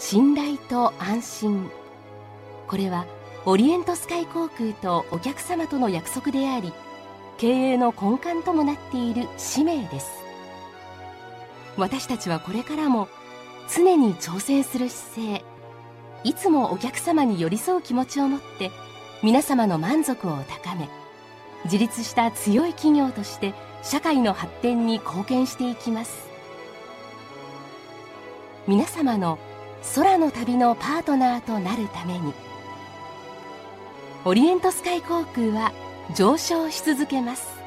信頼と安心。これはオリエントスカイ航空とお客様との約束であり、経営の根幹ともなっている使命です。私たちはこれからも常に挑戦する姿勢、いつもお客様に寄り添う気持ちを持って皆様の満足を高め、自立した強い企業として社会の発展に貢献していきます。皆様の空の旅のパートナーとなるために、オリエントスカイ航空は上昇し続けます。